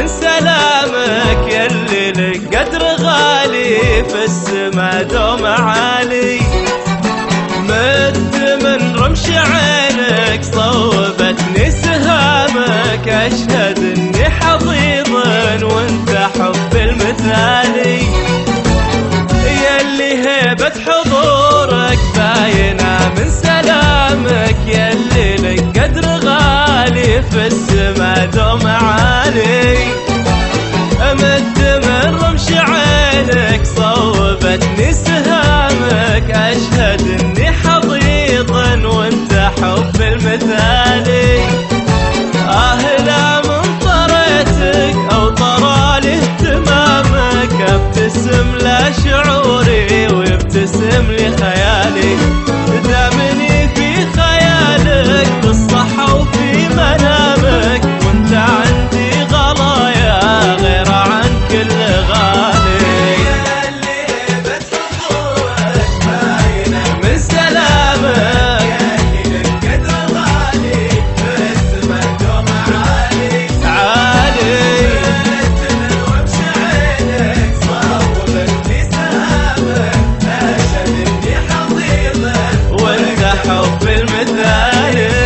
من سلامك يلي لك قدر غالي في السما دوم عالي. مد من رمش عينك صوبتني سهامك، أشهد إني حظيظ وانت حب المثالي. يلي هيبة حضورك باينة من سلامك يلي لك قدر غالي في السما دوم عالي. مد من رمش عينك صوبتني سهامك، أشهد إني حظيظ وانت حب المثالي. لا من طريتك أو طرالي اهتمامك، ابتسم لشعوري ويبتسم لي خيالي. دامني في خيالك بالصحة وفي منامك، وانت عندي غلايا غير عن كل غالي. يلي هيبة حضورك باينة من سلامك يلي لك قدر غالي في السما دوم عالي. عالي من رمش عينك صوبتني سهامك، أشهد إني حظيظك وانت حب المثالي.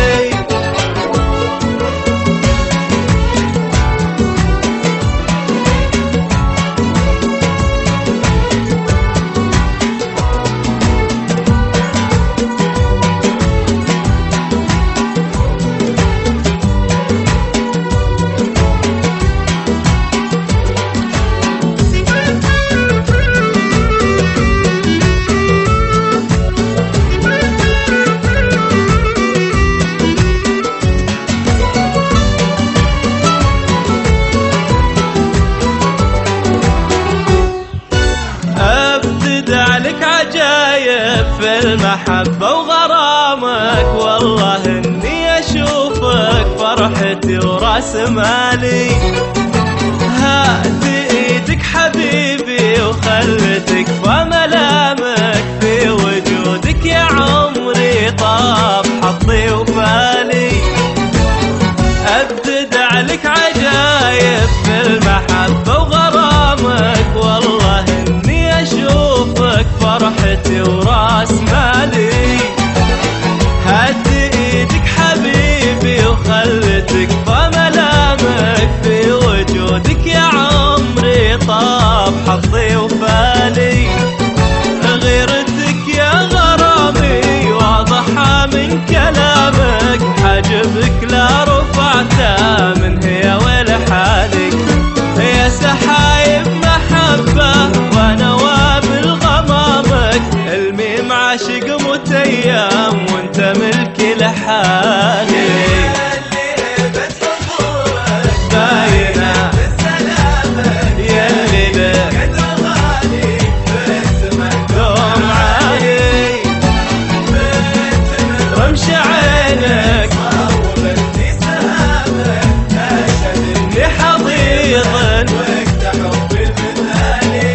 لك عجايب في المحبة وغرامك، والله إني أشوفك فرحتي وراس مالي. هات إيدك حبيبي وخلتك وملامك، في وجودك يا عمري طاب حظي وفالي. أبدع لك عجايب في المحبة وغرامك، والله إني أشوفك فرحتي وراس مالي. هات إيدك حبيبي وخلتك وملامك، في وجودك يا عمري طاب حظي وفالي. غيرتك يا غرامي واضحة من كلامك، حجبك لا رفعته من هي ولحالك. يا سحايب محبة ونوابل غمامك، الميم عاشق متيم وانت ملكي لحالي. يلي هيبة حضورك باينة من سلامك يلي لك قدر غالي في السما دوم عالي. من رمش عينك صوبتني سهامك، أشهد إني حظيظ وانت حب المثالي.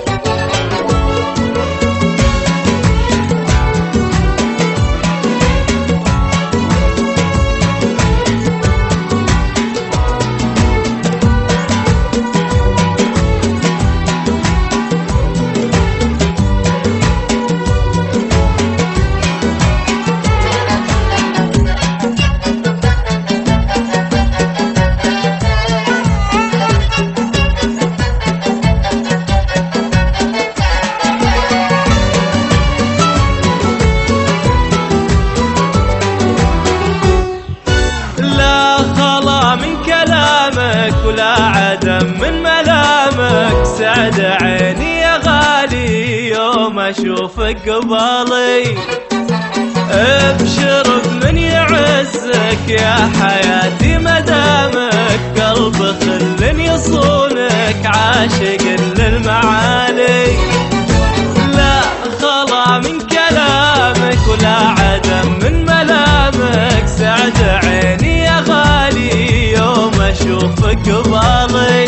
ولا عدم من ملامك، سعد عيني يا غالي يوم اشوفك قبالي. ابشر بمن يعزك يا حياتي مدامك، قلب خل يصونك عاشق للمعالي. لا خلا من كلامك ولا عدم من ملامك، سعد عيني يا غالي يوم اشوفك قبالي.